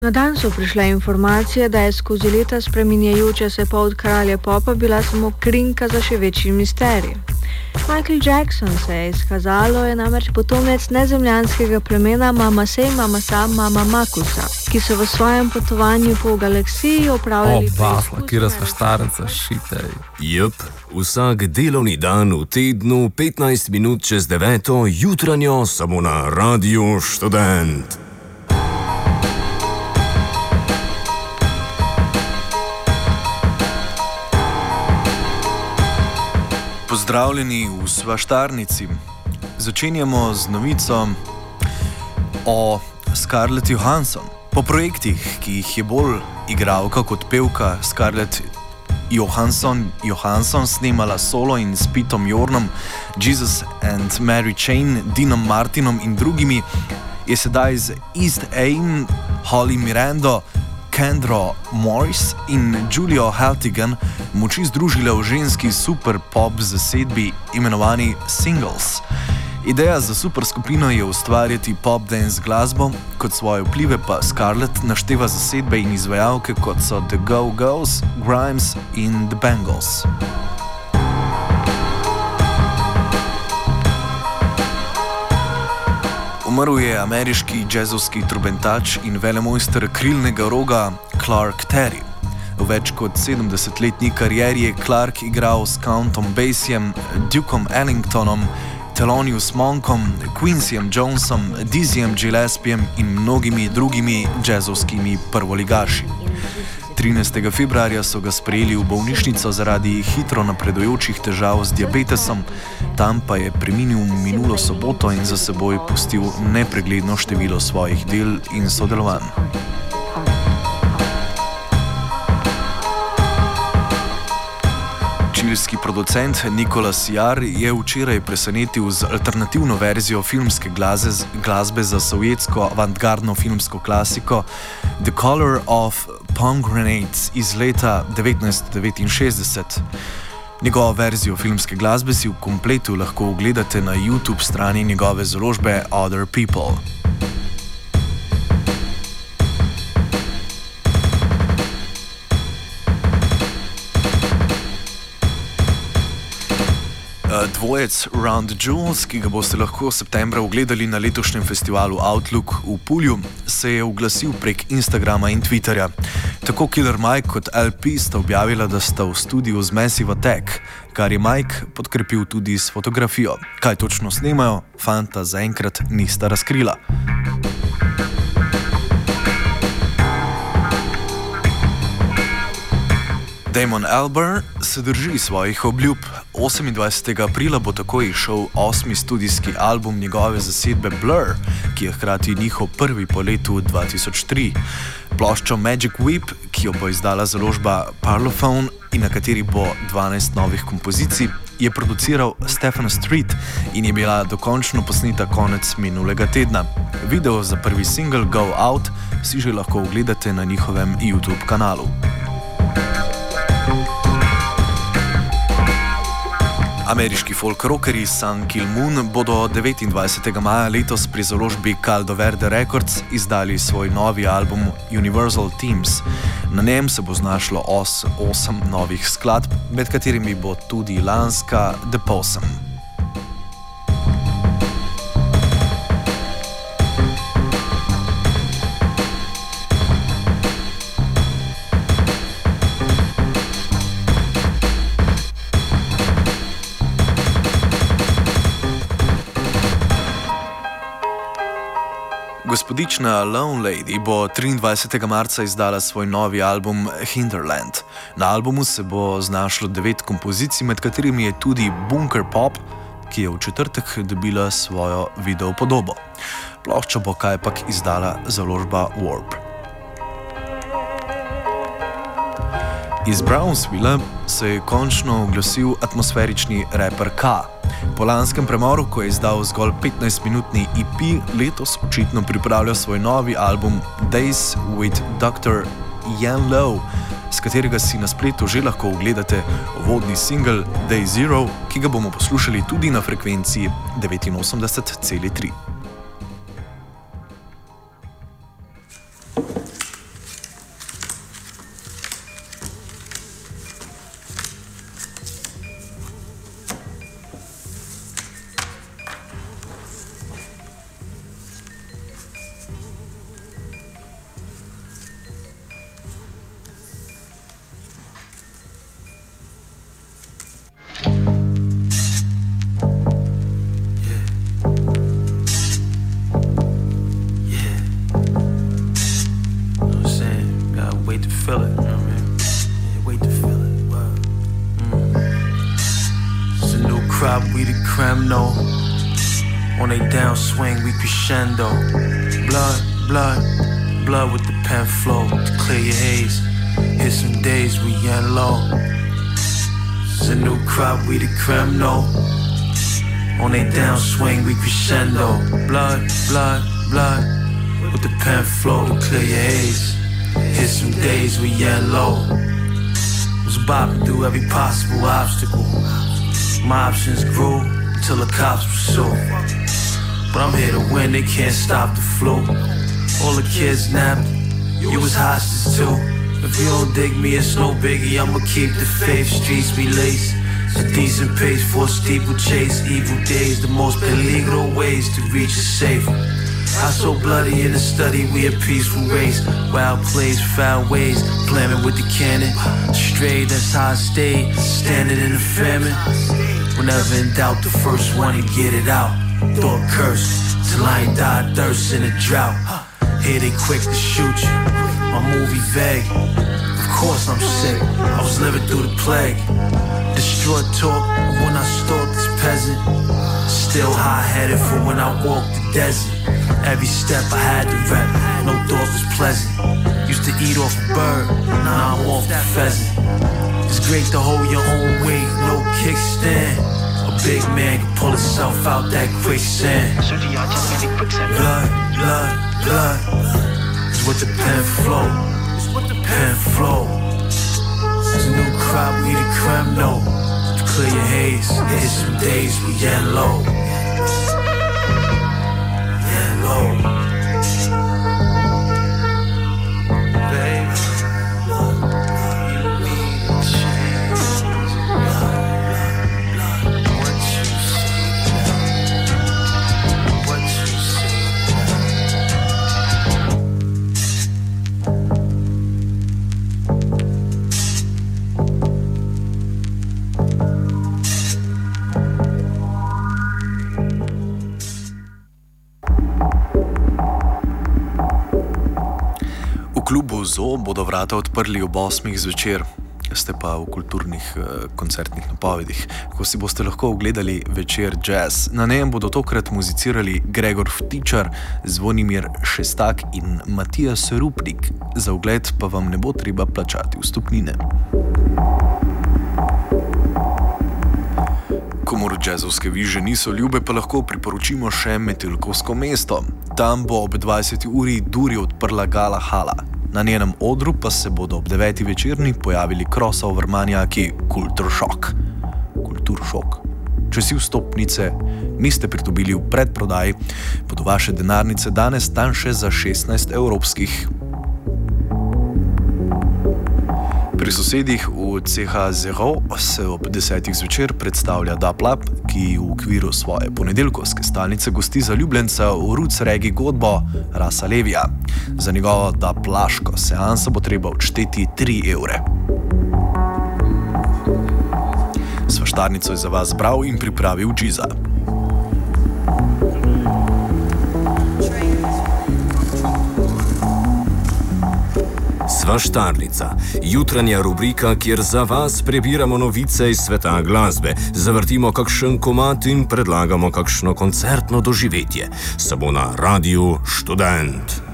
Na dan so prišle informacije, da je skozi leta spreminjajoča se polt kralja popa bila samo krinka za še večji misterij. Michael Jackson, se je izkazalo, je namreč potomec nezemljanskega plemena Mamasa Mamakusa, ki so v svojem potovanju po galaksiji opravljali basla, kjer so štarenca šitej. Vsak delovni dan v tednu 15 minut čez 9. jutranjo samo na Radiu Študent. Pozdravljeni v Svaštarnici. Začenjamo z novico o Scarlett Johansson. Po projektih, ki jih je bolj igralka kot pevka Scarlett Johansson snemala solo in s Petom Jornom, Jesus and Mary Chain, Deanom Martinom in drugimi, je sedaj z East Aim, Holly Mirando, Kendra Morris in Julio Haltigan moči združila v ženski super pop zasedbi imenovani Singles. Ideja za super skupino je ustvarjati pop dance glasbo, kot svoje vplive pa Scarlett našteva zasedbe in izvajalke kot so The Go-Go's, Grimes in The Bangles. Umrl je ameriški džezovski trubentač in velemojster krilnega roga Clark Terry. V več kot 70-letni karieri je Clark igral s Countom Basiem, Dukeom Ellingtonom, Thelonious Monkom, Quincyjem Jonesom, Dizzyjem Gillespijem in mnogimi drugimi džezovskimi prvoligaši. 13. februarja so ga sprejeli v bolnišnico zaradi hitro napredujočih težav z diabetesom, tam pa je preminil minulo soboto in za seboj pustil nepregledno število svojih del in sodelovanj. Čilski producent Nicolas Jar je včeraj presenetil z alternativno verzijo filmske glasbe za sovjetsko avantgardno filmsko klasiko The Color of Pomegranates iz leta 1969. Njegovo verzijo filmske glasbe si v kompletu lahko ogledate na YouTube strani njegove založbe Other People. Dvojec Round the Jewels, ki ga boste lahko septembra ogledali na letošnjem festivalu Outlook v Pulju, se je oglasil prek Instagrama in Twitterja. Tako Killer Mike kot LP sta objavila, da sta v studiu z Massive Attack, kar je Mike podkrepil tudi s fotografijo. Kaj točno snemajo, fanta zaenkrat nista razkrila. Damon Albarn se drži svojih obljub. 28. aprila bo tako izšel 8. studijski album njegove zasedbe Blur, ki je hkrati njihov prvi po letu 2003. Ploščo Magic Whip, ki jo bo izdala založba Parlophone in na kateri bo 12 novih kompozicij, je produciral Stephen Street in je bila dokončno posneta konec minulega tedna. Video za prvi single Go Out si že lahko ogledate na njihovem YouTube kanalu. Ameriški folk rockerji Sun Kill Moon bodo 29. maja letos pri založbi Caldo Verde Records izdali svoj novi album Universal Themes. Na njem se bo znašlo 8 novih skladb, med katerimi bo tudi lanska The Possum. Gospodična Lone Lady bo 23. marca izdala svoj novi album Hinterland. Na albumu se bo znašlo 9 kompozicij, med katerimi je tudi Bunker Pop, ki je v četrtek dobila svojo video podobo. Ploščo bo kajpak izdala založba Warp. Iz Brownsvilla se je končno oglasil atmosferični raper K. Po lanskem premoru, ko je izdal zgolj 15-minutni EP, letos očitno pripravlja svoj novi album Days with Dr. Ian Lowe, s katerega si na spletu že lahko ogledate uvodni single Day Zero, ki ga bomo poslušali tudi na frekvenciji 89,3. feel it, you know what I mean? Yeah, wait to feel it, wow. It's a new crop, we the creme, no. On they downswing, we crescendo. Blood, blood, blood with the pen flow to clear your haze. Here's some days we end low. It's a new crop, we the creme, no. On they downswing, we crescendo. Blood, blood, blood with the pen flow to clear your haze. Here's some days we end low. Was bopping through every possible obstacle. My options grew till the cops pursue. But I'm here to win, they can't stop the flow. All the kids napped, you was hostage too. If you don't dig me, it's no biggie, I'ma keep the faith. Streets be laced, a decent pace for a steeplechase. Evil days, the most peligro ways to reach a safe. I so bloody in the study, we a peaceful race. Wild plays, foul ways, blaming with the cannon. Straight, that's how I stayed, standing in the famine. Whenever in doubt, the first one to get it out. Thought curse, till I ain't died thirst in a drought. Here they quick to shoot you, my movie vague. Of course I'm sick, I was living through the plague. Destroy talk when I stalked this peasant. Still high-headed for when I walked the desert. Every step I had to rep, no thought was pleasant. Used to eat off a bird, now I'm off the pheasant. It's great to hold your own weight, no kickstand. A big man can pull himself out that quicksand. Blood, blood, blood is what the pen flow. Pen flow. It's a new crop, we the creme, no. To clear your haze, here's some days we get low. Get low. Baby, you need a change. What you say now? What you say V klubu Zoo bodo vrata odprli ob 8. zvečer, ste pa v kulturnih koncertnih napovedih, ko si boste lahko ogledali večer jazz. Na njem bodo tokrat muzicirali Gregor Vtičar, Zvonimir Šestak in Matijas Rupnik. Za ogled pa vam ne bo treba plačati vstopnine. Komor džezovske viže niso ljube, pa lahko priporočimo še Metelkovsko mesto. Tam bo ob 20. uri Duri odprla gala hala. Na njenem odru pa se bodo ob 9. večerni pojavili crossover manijaki Kulturšok. Če si vstopnice niste pridobili v predprodaji, bodo vaše denarnice danes tanjše za 16 evropskih. Pri sosedih v CH0 se ob 10. zvečer predstavlja Daplap, ki v okviru svoje ponedeljkovske stalnice gosti zaljubljenca v roots reggae godbo Rasa Levija. Za njegovo daplaško seanso bo treba odšteti 3 evre. Svaštarnico je za vas bral in pripravil Džiza. Svaštarnica, jutranja rubrika, kjer za vas prebiramo novice iz sveta glasbe, zavrtimo kakšen komad in predlagamo kakšno koncertno doživetje. Samo na Radiu Študent.